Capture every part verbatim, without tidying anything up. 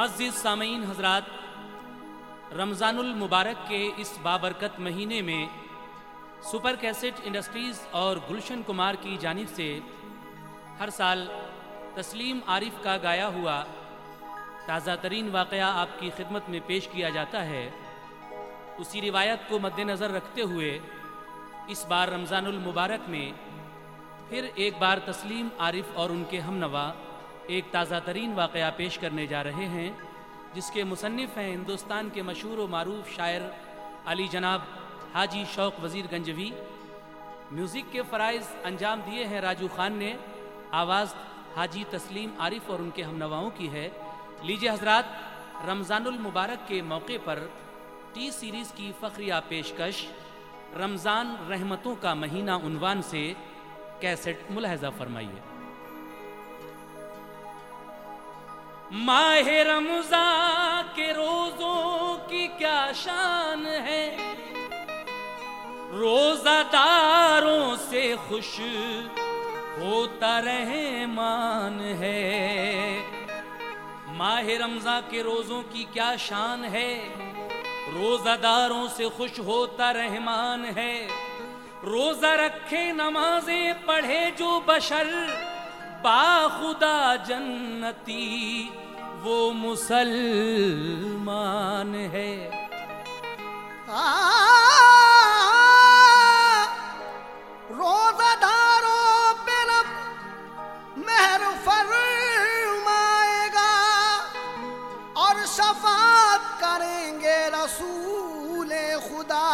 मुअज़्ज़िज़ सामीन हज़रात, रमज़ानुल मुबारक के इस बाबरकत महीने में सुपर कैसेट इंडस्ट्रीज़ और गुलशन कुमार की जानिब से हर साल तस्लीम आरिफ का गाया हुआ ताज़ा तरीन वाक़या आपकी खिदमत में पेश किया जाता है। उसी रिवायत को मद्देनज़र रखते हुए इस बार रमज़ानुल मुबारक में फिर एक बार तस्लीम आरिफ और उनके हमनवा एक ताज़ा तरीन वाक़या पेश करने जा रहे हैं, जिसके मुसन्निफ़ हैं हिंदुस्तान के मशहूर व मारूफ शायर अली जनाब हाजी शौक़ वज़ीर गंजवी। म्यूज़िक के फ़राइज़ अंजाम दिए हैं राजू खान ने। आवाज़ हाजी तस्लीम आरिफ और उनके हमनवाओं की है। लीजिए हज़रात, रमज़ानुल मुबारक के मौके पर टी सीरीज़ की फ़ख्रिया पेशकश रमज़ान रहमतों का महीना उन्वान से कैसेट मुलाहज़ा फरमाइए। माहे रमज़ान के रोज़ों की क्या शान है, रोज़ादारों से खुश होता रहमान है। माहे रमज़ान के रोज़ों की क्या शान है, रोज़ादारों से खुश होता रहमान है। रोज़ा रखे नमाजें पढ़े जो बशर, बाखुदा जन्नती वो मुसलमान है। रोज़ादारों पे रब मेहर फरमाएगा और शफाअत करेंगे रसूले खुदा।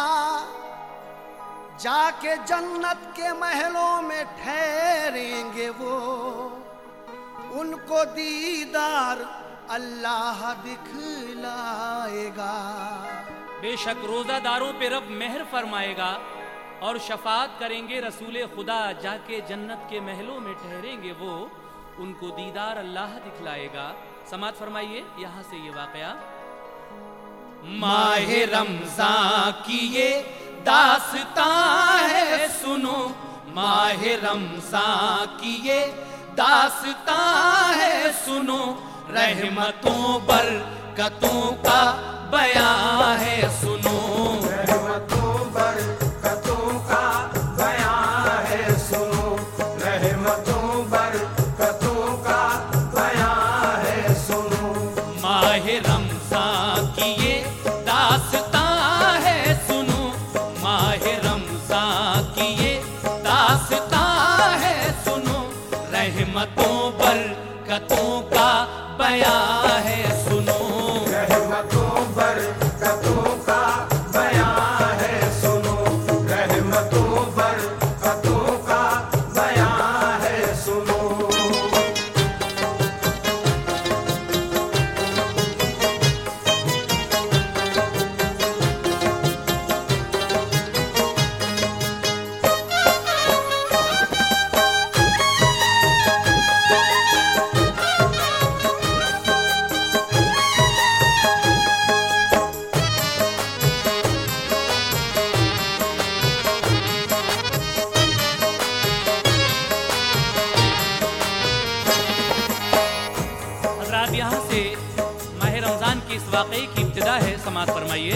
जाके जन्नत के महलों में ठहरेंगे वो, उनको दीदार अल्लाह दिखलाएगा। बेशक रोज़ादारों पे रब मेहर फरमाएगा और शफाअत करेंगे रसूले खुदा। जाके जन्नत के महलों में ठहरेंगे वो, उनको दीदार अल्लाह दिखलाएगा। समात फरमाइए यहाँ से ये वाक़या। माहे रमज़ान की ये दास्तां है सुनो, माहे रमज़ान की ये दास्तां है सुनो। रहमतों बरकतों का बयां है सुनो, रहमतों बरकतों का बयां है सुनो, रहमतों बरकतों का बयां है सुनो। माहे रमज़ान की ये दास्तां है सुनो, माहे रमज़ान की ये दास्तां है सुनो। रहमतों बरकतों का बयां है सुनो, रहमतों बरकतों का बयां है सुनो, रहमतों बरकतों का बयां है सुनो। यहाँ से माह रमज़ान की इस वाक़े की इब्तिदा है। समात फरमाइए।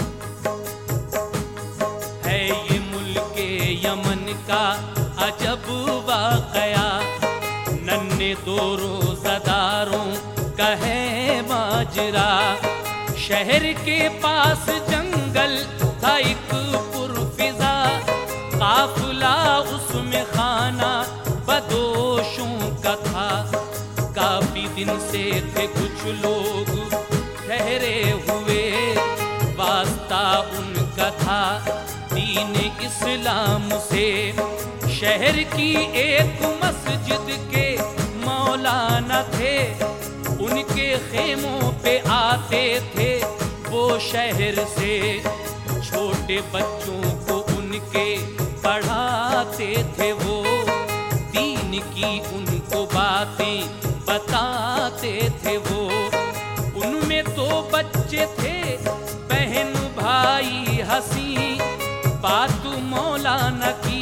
है ये मुल्के यमन का अजब वाक़या, नन्हे दो रोज़ादारों का है माजरा। शहर के पास जंगल था एक पुरफ़िज़ा, काफ़िला उसमें खाना बदोशों का था। काफी दिन से थे कुछ लोग ठहरे हुए, वास्ता उनका था दीन इस्लाम से। शहर की एक मस्जिद के मौलाना थे, उनके खेमों पे आते थे वो शहर से। छोटे बच्चों को उनके पढ़ाते थे वो, दीन की उनको बातें बताते थे वो। उनमें दो बच्चे थे बहन भाई हंसी, बात मौलाना की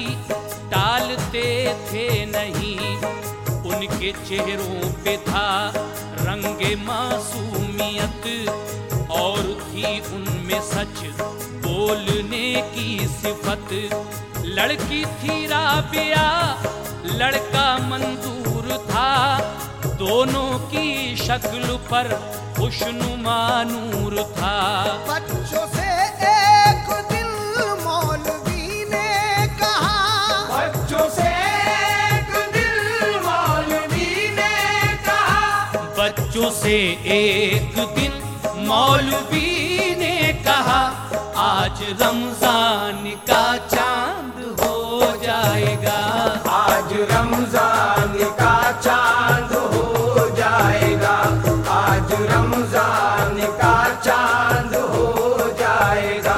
टालते थे नहीं। उनके चेहरों पे था रंग रंगे मासूमियत और थी उनमें सच बोलने की सिफत। लड़की थी राबिया, लड़का मंजूर था, दोनों की शक्ल पर खुशनुमा नूर था। बच्चों से एक दिन मौलवी ने कहा, बच्चों से एक दिल मौलवी ने कहा, बच्चों से एक दिन मौलवी ने कहा, आज रमजान का चांद हो जाएगा, आज रमजान का चांद हो जाएगा, आज रमजान का चांद हो जाएगा।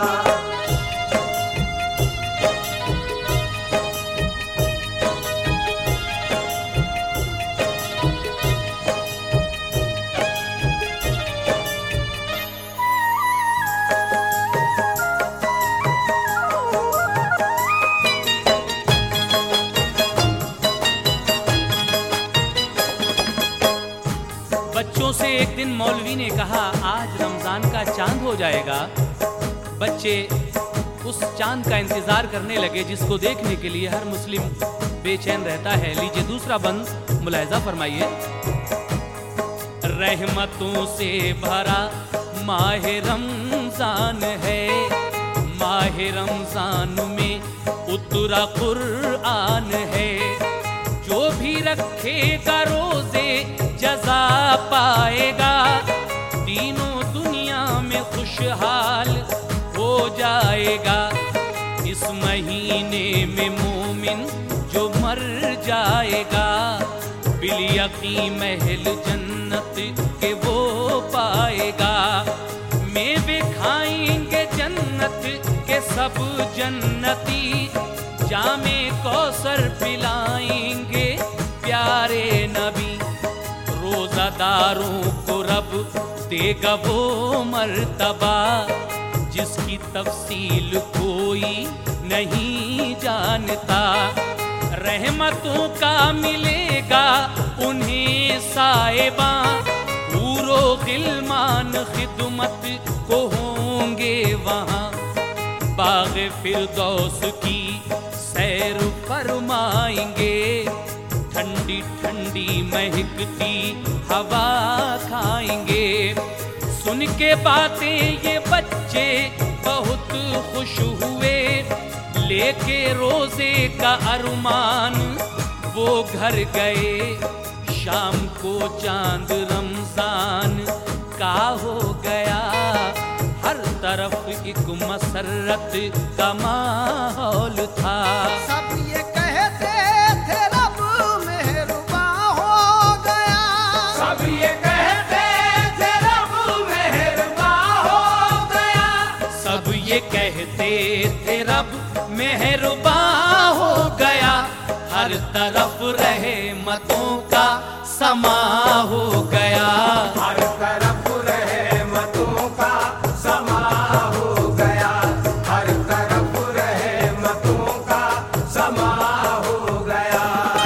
बच्चों से एक दिन मौलवी ने कहा, आज रमजान का चांद हो जाएगा। बच्चे उस चांद का इंतजार करने लगे जिसको देखने के लिए हर मुस्लिम बेचैन रहता है। लीजिए दूसरा बंद मुलाहिजा फरमाइए। रहमतों से भरा माह रमजान है, माह रमजान में उतरा कुरआन है, जो भी रखेगा रोजे जजा पाएगा, तीनों दुनिया में खुशहाल हो जाएगा। इस महीने में मोमिन जो मर जाएगा, बिलयकी महल जन्नत के वो पाएगा। मेवे खाएंगे जन्नत के सब जन्नती, जामे कौसर पिलाएंगे प्यारे नबी। रोजादारों को रब देगा वो मर्तबा, जिसकी तफसील कोई नहीं जानता। रहमतों का मिलेगा उन्हें साहिबा, पूरो गिलमान खिदमत को होंगे वहाँ। बाग फिरदौस की सैर फरमाएंगे, ठंडी ठंडी महकती हवा खाएंगे। सुन के बातें ये बच्चे बहुत खुश हुए, लेके रोजे का अरमान वो घर गए। शाम को चांद रमजान का हो गया, हर तरफ एक मसरत का माहौल था। सब ये कहते थे रब मेहरबान हो गया, सब ये कहते थे रब मेहरबान हो गया, सब ये कहते थे रब मेहरबान हो गया। हर तरफ रहमतों का समा हो गया, हर तरफ रहमतों का समा हो गया, हर तरफ रहमतों का समा हो गया।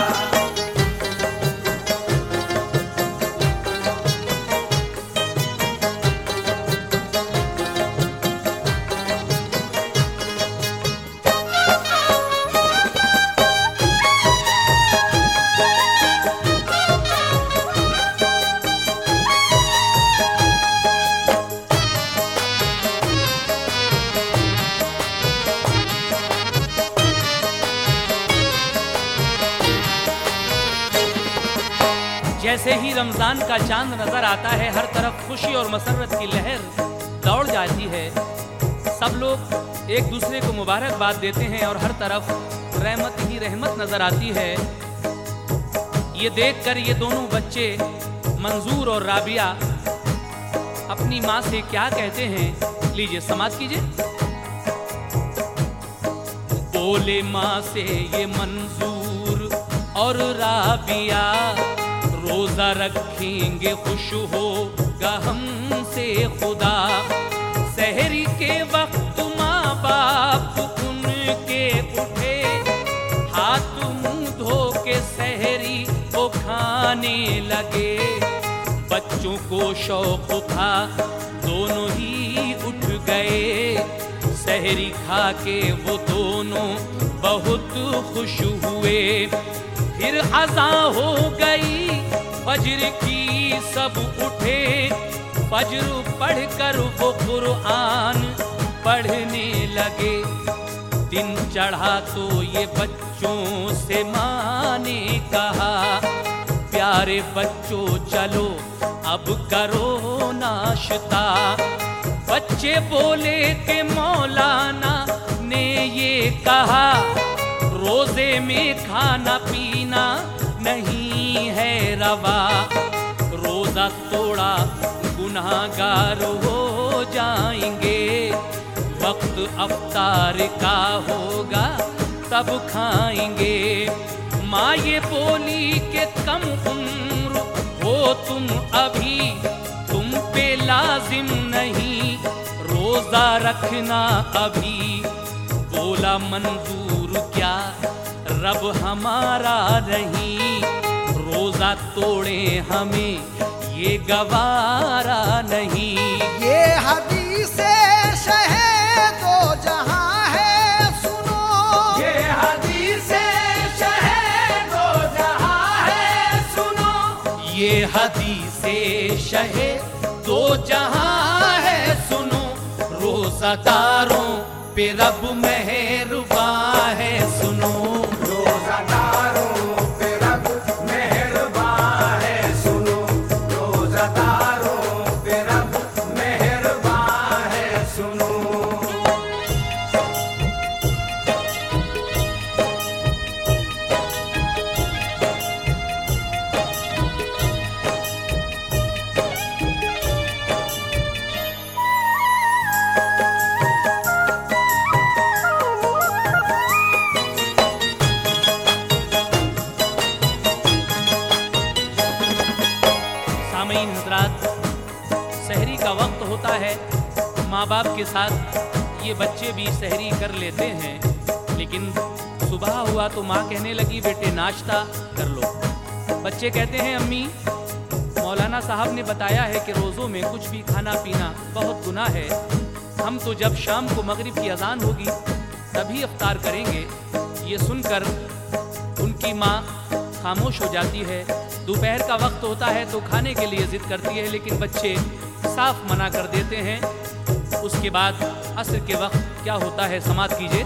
जैसे ही रमजान का चांद नजर आता है, हर तरफ खुशी और मसरत की लहर दौड़ जाती है। सब लोग एक दूसरे को मुबारकबाद देते हैं और हर तरफ रहमत ही रहमत नजर आती है। ये देखकर ये दोनों बच्चे मंजूर और राबिया अपनी माँ से क्या कहते हैं, लीजिए समाप्त कीजिए। बोले माँ से ये मंजूर और राबिया, रोजा रखेंगे खुश होगा हमसे खुदा। सहरी के वक्त माँ बाप उनके उठे, हाथ मुंह धो के सहरी वो खाने लगे। बच्चों को शौक था दोनों ही उठ गए, सहरी खा के वो दोनों बहुत खुश हुए। फिर अज़ां हो गई फज्र की, सब उठे, फज्र पढ़कर वो कुरान पढ़ने लगे। दिन चढ़ा तो ये बच्चों से माँ ने कहा, प्यारे बच्चों चलो अब करो नाश्ता। बच्चे बोले कि मौलाना ने ये कहा, रोजे में खाना पीना नहीं है रवा, रोजा तोड़ा गुनाहगार हो जाएंगे। वक्त अफ्तार का होगा तब खाएंगे। माँ ये बोली कि कम उम्र हो तुम अभी, तुम पे लाजिम नहीं रोजा रखना अभी। बोला मंजूर क्या रब हमारा नहीं, रोजा तोड़े हमें ये गवारा नहीं। ये हदीस शहे दो जहां है सुनो, ये हदीस शहे दो जहां है सुनो, ये हदीसे शहे दो जहां है सुनो। रोज़ादारों पे रब मेहरबान है सुनो, रोज़ादारों पे रब मेहरबान है सुनो, रोज़ादारों पे रब मेहरबान है सुनो। सामईन हज़रात, सहरी का वक्त होता है, माँ बाप के साथ ये बच्चे भी सहरी कर लेते हैं। लेकिन सुबह हुआ तो माँ कहने लगी बेटे नाश्ता कर लो। बच्चे कहते हैं अम्मी मौलाना साहब ने बताया है कि रोज़ों में कुछ भी खाना पीना बहुत गुनाह है, हम तो जब शाम को मगरिब की अजान होगी तभी इफ्तार करेंगे। ये सुनकर उनकी माँ खामोश हो जाती है। दोपहर का वक्त होता है तो खाने के लिए जिद करती है, लेकिन बच्चे साफ मना कर देते हैं। उसके बाद असर के वक्त क्या होता है समात कीजिए।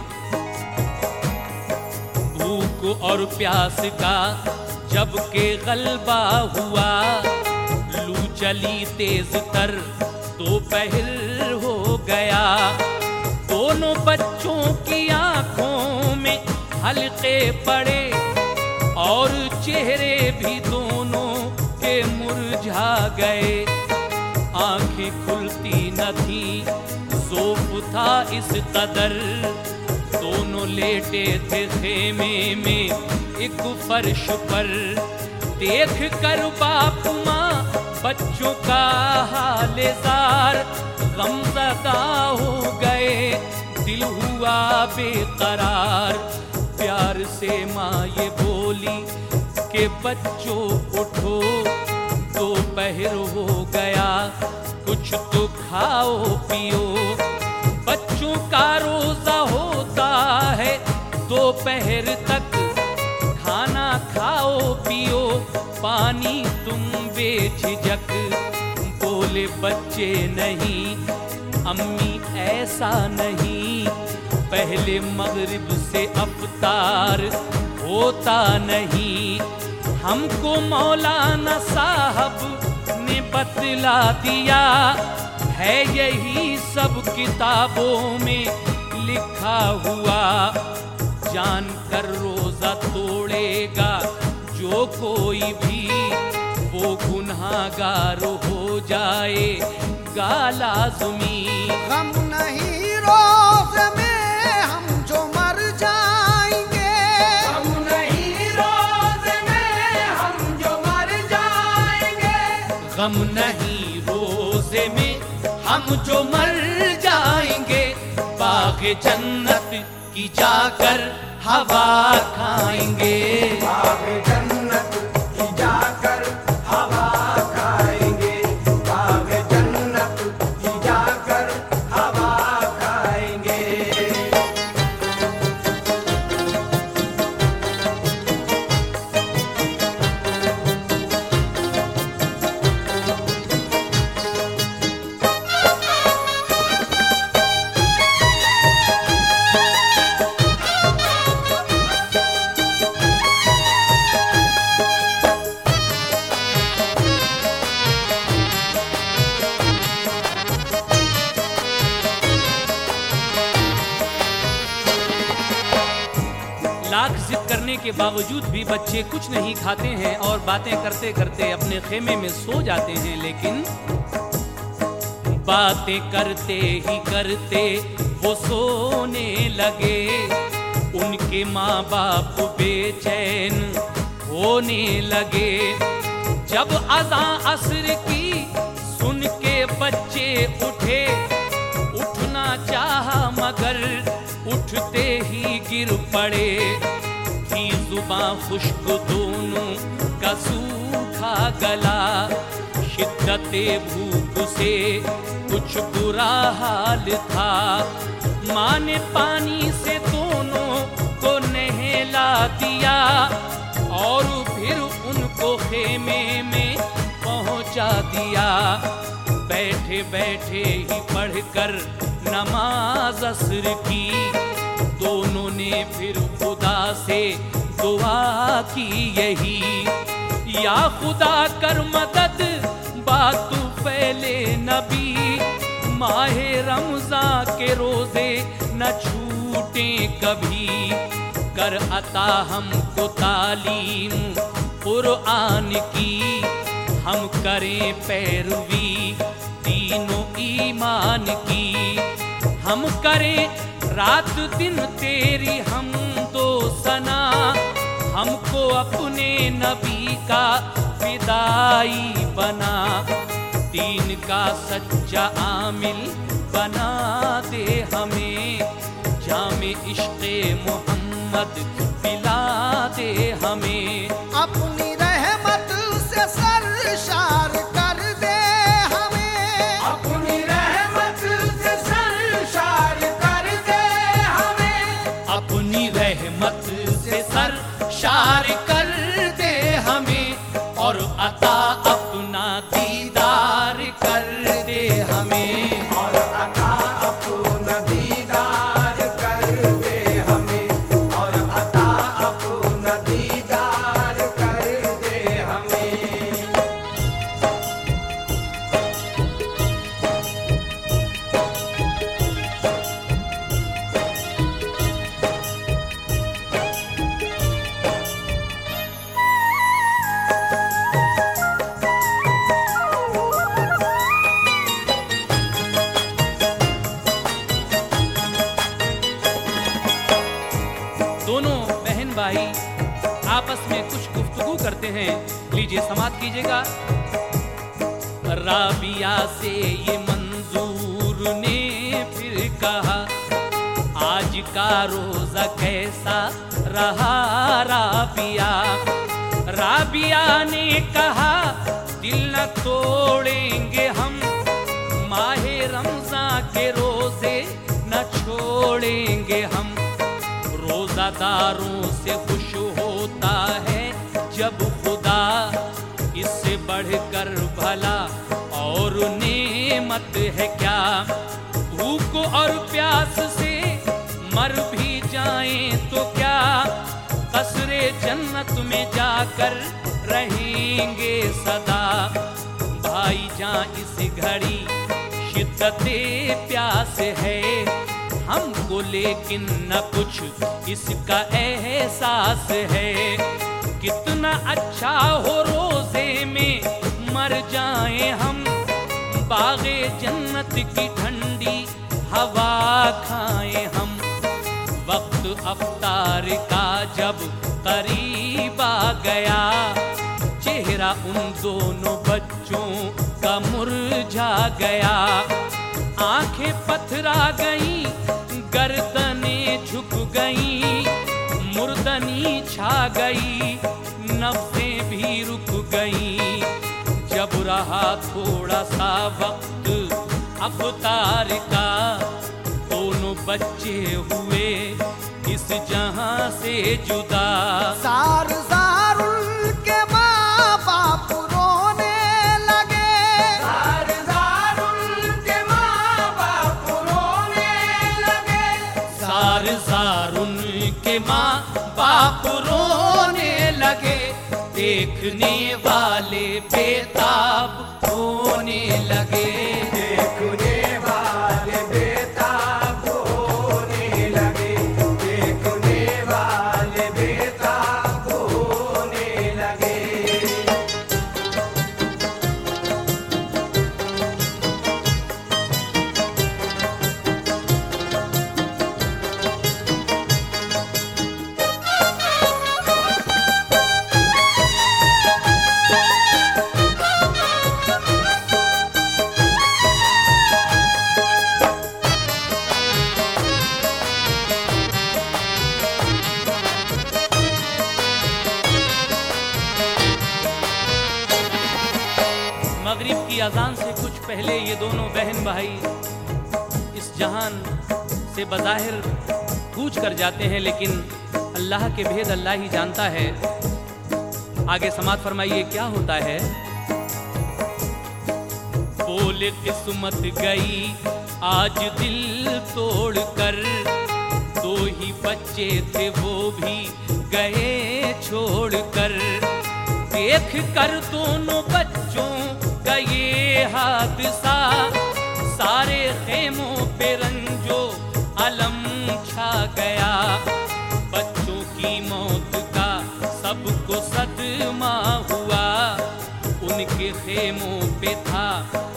भूख और प्यास का जब के गलबा हुआ, लू चली तेज तर दोपहर हो गया। दोनों बच्चों की आंखों में हल्के पड़े और चेहरे भी दोनों के मुरझा गए। आंखें खुलती न थी, ज़ौफ़ था इस कदर, दोनों लेटे थे खेमे में एक फर्श पर। देख कर बाप माँ बच्चों का हाले ज़ार, गमज़दा हो गए, दिल हुआ बेकरार। प्यार से माँ ये बोली कि बच्चों उठो, दोपहर हो गया, कुछ तो खाओ पियो। बच्चों का रोजा होता है दोपहर तक, खाना खाओ पियो, पानी तुम बेझिझक। बोले बच्चे नहीं अम्मी ऐसा नहीं, पहले मगरिब से अफ्तार होता नहीं। हमको मौलाना साहब ने बतला दिया है, यही सब किताबों में लिखा हुआ। जान कर रोजा तोड़ेगा जो कोई भी, वो गुनहगार हो जाएगा लाज़मी। गम नहीं रोज़ में हम जो मर जाएंगे, हम नहीं रोज़ में हम जो मर जाएंगे, गम नहीं रोज़े में हम जो मर जाएंगे। बाग़ जन्नत की जाकर हवा खाएंगे, बाग़ जन्नत की जाकर हवा खाएंगे, लाख जिद करने के बावजूद भी बच्चे कुछ नहीं खाते हैं और बातें करते करते अपने खेमे में सो जाते हैं। लेकिन बातें करते ही करते वो सोने लगे, उनके माँ बाप बेचैन होने लगे। जब अज़ां असर की सुन के बच्चे उठे, उठना चाहा मगर उठते ही गिर पड़े। थी जुबां खुश्क दोनों का सूखा गला, शिद्दते भूख से कुछ बुरा हाल था। माँ ने पानी से दोनों को नहला दिया और फिर उनको खेमे में पहुंचा दिया। बैठे बैठे ही पढ़कर नमाज असर की, दोनों ने फिर खुदा से दुआ की यही, या खुदा कर मदद बात फैले नबी, माहे रमजान के रोजे न छूटे कभी। कर अता हमको तालीम कुरान की, हम करें पैरवी तीनों ईमान की। हम करें रात दिन तेरी हम दो सना, हमको अपने नबी का फिदाई बना। दीन का सच्चा आमिल बना दे हमें, जामे इश्क़े मोहम्मद पिला दे हमें। अपनी रहमत से सरशार कर दे हमें, अपनी रहमत से सरशार कर दे हमें, अपनी रहमत से सरशार कर दे हमें, और अता अपना दीदार कर दे हमें। और अता अपना दीदार कर दे हमें, और अता अपना दीदार कर दे हमें। दोनों बहन भाई आपस में कुछ गुफ्तगू करते हैं, लीजिए समाप्त कीजिएगा। राबिया से ये मंजूर ने फिर कहा, आज का रोजा कैसा रहा राबिया। राबिया ने कहा, दिल न तोड़ेंगे हम, माहे रमजान के रोजे न छोड़ेंगे हम। रोजादारों से खुश होता है जब खुदा, इससे बढ़कर भला और नेमत है क्या। भूख और प्यास से मर भी जाएं तो क्या, कसरे जन्नत में जाकर रहेंगे सदा। भाई जान इस घड़ी शिद्दते प्यास है हमको, लेकिन न कुछ इसका एहसास है। कितना अच्छा हो रोजे में मर जाएं हम, बागे जन्नत की ठंडी हवा खाएं हम। वक्त अफ्तार का जब करीब आ गया, चेहरा उन दोनों बच्चों का मुरझा गया। आंखें पथरा गईं, गर्दनें झुक गईं, मुर्दनी छा गई, नफ्सें भी रुक गईं। जब रहा थोड़ा सा वक्त अफ्तार का, दोनों बच्चे हुए इस जहां से जुदा। सार जारुल के माँ बाप रोने लगे, सार जारुल के माँ बाप रोने लगे, सार सारुन के माँ बाप रोने लगे, देखने वाले बेताब होने लगे। देखने वाले बेताब होने लगे, देखने वाले अजान से कुछ पहले ये दोनों बहन भाई इस जहान से बज़ाहिर कूच कर जाते हैं, लेकिन अल्लाह के भेद अल्लाह ही जानता है। आगे समात फरमाइए क्या होता है। बोले किस्मत गई आज दिल तोड़ कर, दो ही बच्चे थे वो भी गए छोड़ कर। देख कर दोनों बच्चों का ये हादसा, सारे खेमों पे रंजो अलम छा गया। बच्चों की मौत का सबको सदमा हुआ, उनके खेमों पे था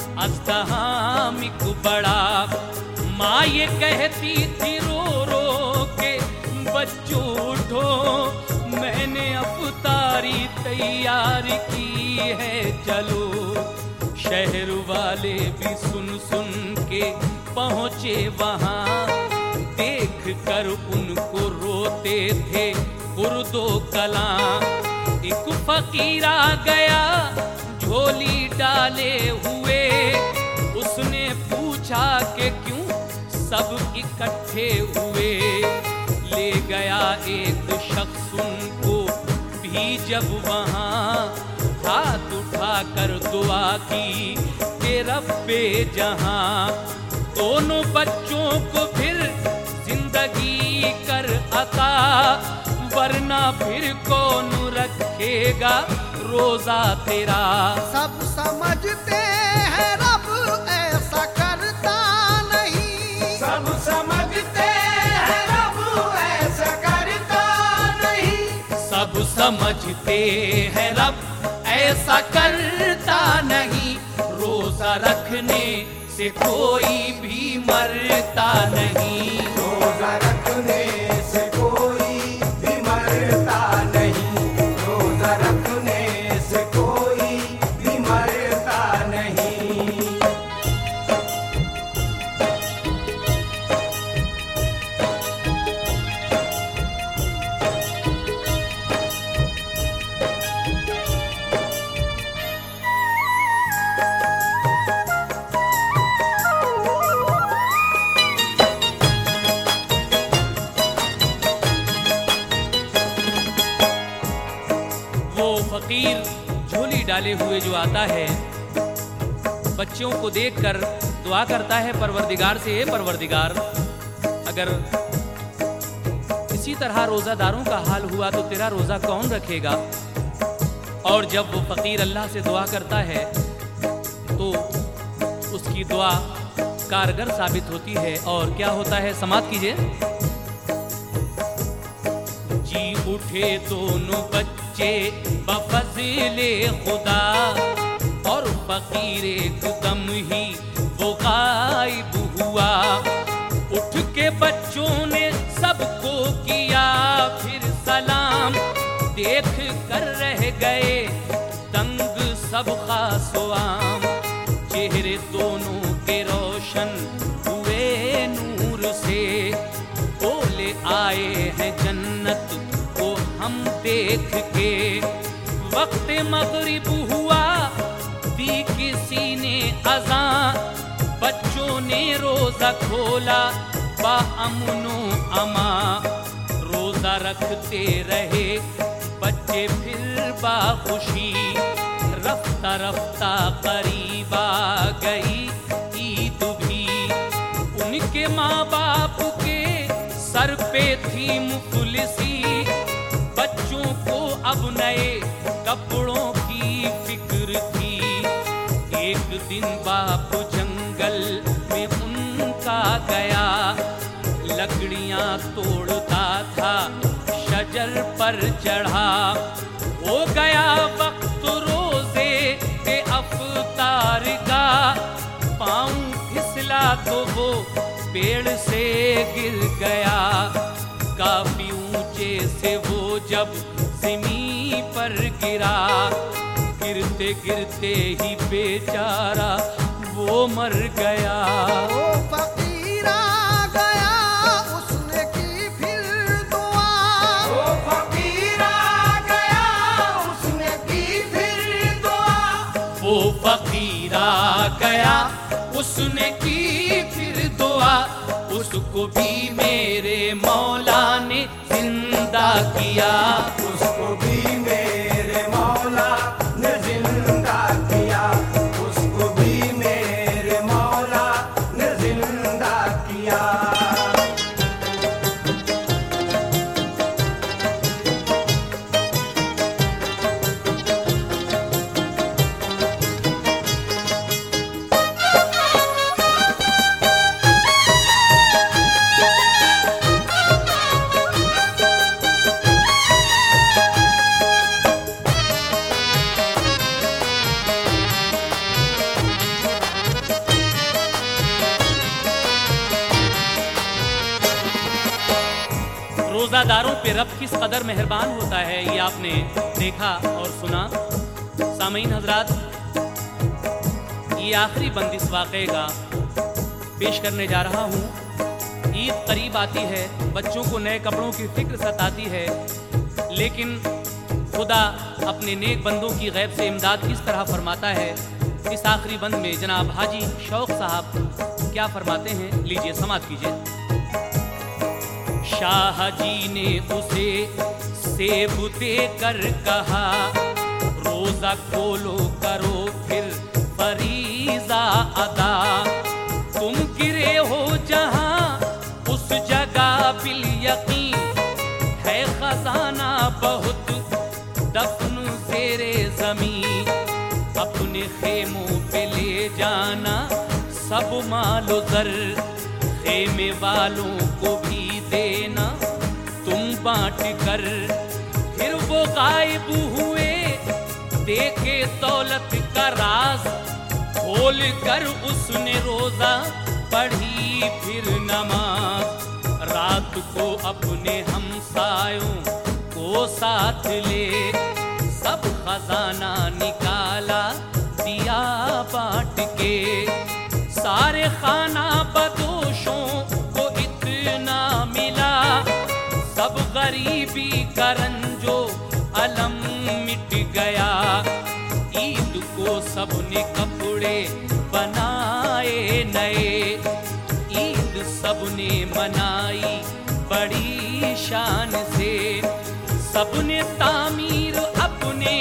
अज़दहामिक बड़ा। माँ ये कहती थी रो रो के बच्चों उठो, मैंने अफ्तारी तैयार की है चलो। शहर वाले भी सुन सुन के पहुँचे वहाँ, देख कर उनको रोते थे गुर्दो कलां। एक फकीर आ गया झोली डाले हुए, उसने पूछा कि क्यों सब इकट्ठे हुए। ले गया एक शख्स उनको भी जब वहाँ, हाथ उठा कर दुआ की कि रब्बे जहां। दोनों बच्चों को फिर जिंदगी कर अता, वरना फिर कौन रखेगा रोजा तेरा। सब समझते हैं रब ऐसा करता नहीं, सब समझते हैं रब ऐसा करता नहीं। सब समझते हैं रब ऐसा करता नहीं, रोजा रखने से कोई भी मरता नहीं। रोजा रखने से कोई भी मरता नहीं, रोजा रखने से कोई भी मरता नहीं। फकीर झोली डाले हुए जो आता है, बच्चों को देखकर दुआ करता है परवरदिगार से, हे परवरदिगार अगर इसी तरह रोजादारों का हाल हुआ तो तेरा रोजा कौन रखेगा। और जब वो फकीर अल्लाह से दुआ करता है तो उसकी दुआ कारगर साबित होती है। और क्या होता है समाप्त कीजिए। जी उठे दोनों बच्चे बफज़िले खुदा, और फकीर एकदम ही वो गायब हुआ। उठ के बच्चों ने सबको किया फिर सलाम, देख कर रह गए दंग सब खासवाम। चेहरे दोनों के रोशन हुए नूर से, बोले आए हैं जन्नत को हम देख के। वक्त मगरिब हुआ दी किसी ने अज़ां, बच्चों ने रोजा खोला बाअमनो अमा। रोजा रखते रहे बच्चे फिर बाखुशी, रफ्ता रफ्ता करीब आ गई ईद भी। उनके माँ बाप के सर पे थी मुफलिसी, बच्चों को अब नए कपड़ों की फिक्र थी। एक दिन बाप जंगल में उनका गया, लकड़ियां तोड़ता था शजर पर चढ़ा। हो गया वक्त रोजे के अफ्तार का, पाँव फिसला तो वो पेड़ से गिर गया। काफी ऊंचे से वो जब ज़मीं पर गिरा, गिरते गिरते ही बेचारा वो मर गया। वो फकीर आ गया उसने की फिर दुआ, वो फकीर आ गया उसने की फिर दुआ। वो फकीरा उसने की फिर दुआ, उसको भी मेरे मौला ने जिंदा किया। उसको भी मेरे मौला ने जिंदा किया, उसको भी मेरे मौला ने जिंदा किया। रोज़ादारों पे रब किस कदर मेहरबान होता है ये आपने देखा और सुना। सामीन हजरात, ये आखिरी बंद इस वाक़े का पेश करने जा रहा हूँ। ईद करीब आती है, बच्चों को नए कपड़ों की फिक्र सताती है, लेकिन खुदा अपने नेक बंदों की गैब से इमदाद किस तरह फरमाता है। इस आखिरी बंद में जनाब हाजी शौक साहब क्या फरमाते हैं, लीजिए समाअत कीजिए। शाह जी ने उसे सेब दे कर कहा, रोजा खोलो करो फिर फरीजा अदा। तुम गिरे हो जहां उस जगह बिल यकीन, है खजाना बहुत दफन तेरे जमीन। अपने खेमों पे ले जाना सब मालो जर, खेमे वालों को भी देना तुम बांट कर। फिर वो गायब हुए, देखे दौलत का राज, खोल कर उसने रोजा पढ़ी फिर नमाज। रात को अपने हमसायों को साथ ले, सब खजाना निकाला दिया बांट के। सारे खाना बदोशों को इतना मिला, सब गरीबी का रंजो अलम मिट गया। ईद को सबने कपड़े बनाए नए, ईद सबने मनाई बड़ी शान से। सबने तामीर अपने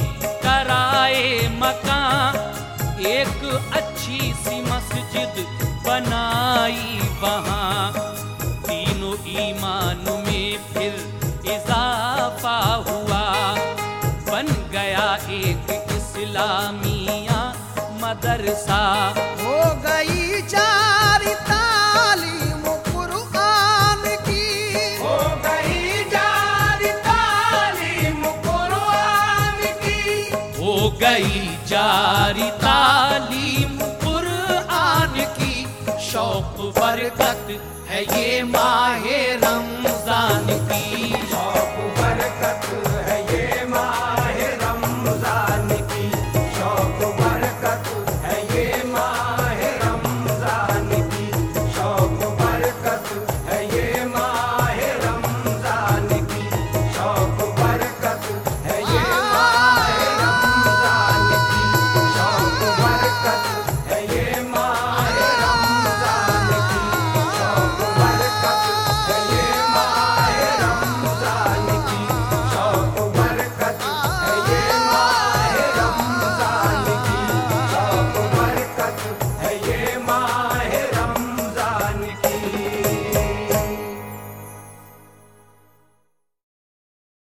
कराए मकान, एक अच्छी सी मस्जिद बनाई वहाँ। तीनों ईमान में फिर इजाफा हुआ, बन गया एक इस्लामिया मदरसा। हो गई जारी तालीम कुरआन की, हो गई जारी तालीम कुरआन की, हो गई जारी तालीम कुरआन की। शौक बरकत है ये माहे रमजान की।